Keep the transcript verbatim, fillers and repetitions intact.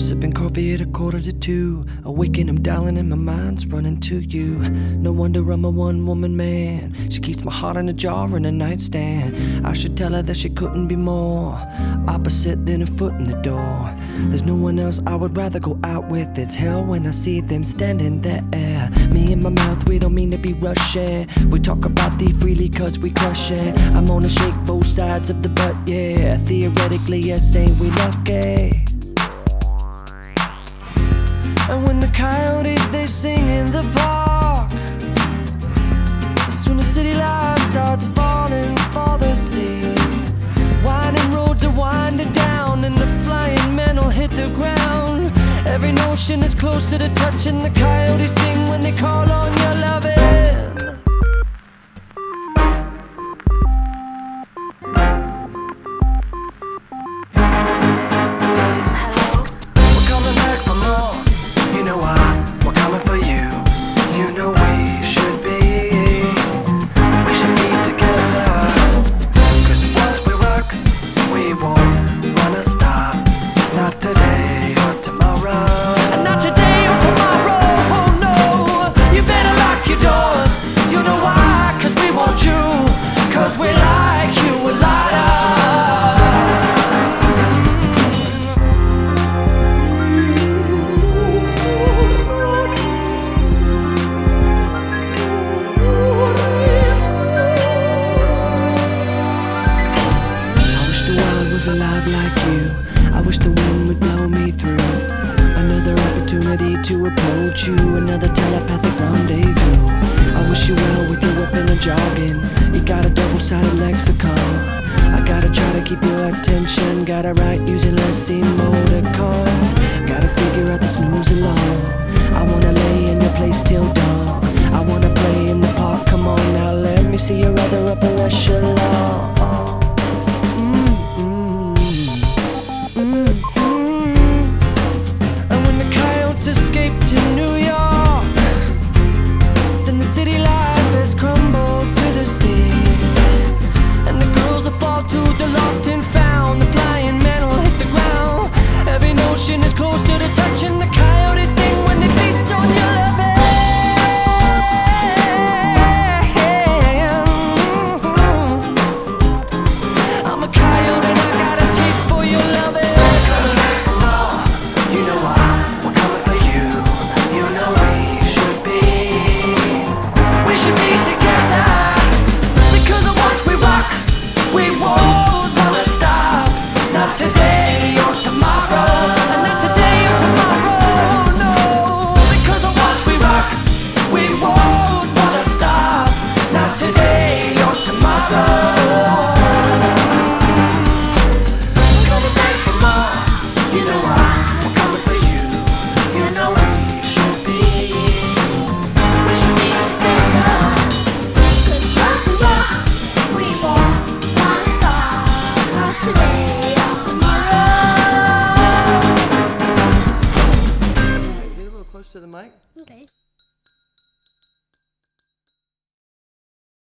sipping coffee at a quarter to two. Awaken, I'm dialing and my mind's running to you. No wonder I'm a one-woman man. She keeps my heart in a jar in a nightstand. I should tell her that she couldn't be more opposite than a foot in the door. There's no one else I would rather go out with. It's hell when I see them standing there. Me and my mouth, we don't mean to be rushing. We talk about thee freely cause we crush it. I'm gonna shake both sides of the butt, yeah. Theoretically, yes, ain't we lucky? And when the coyotes, they sing in the park, it's when the city life starts falling for the sea. Winding roads are winding down and the flying men will hit the ground. Every notion is closer to touching. The coyotes sing when they call on your loving. Alive like you, I wish the wind would blow me through. Another opportunity to approach you, another telepathic rendezvous. I wish you well with your whipping and jogging. You got a double-sided lexicon. I gotta try to keep your attention. Gotta write using less emoticons. Gotta figure out the snooze alone. I wanna lay in your place till dawn. I wanna play in the park, come on now, let me see your other upper echelon.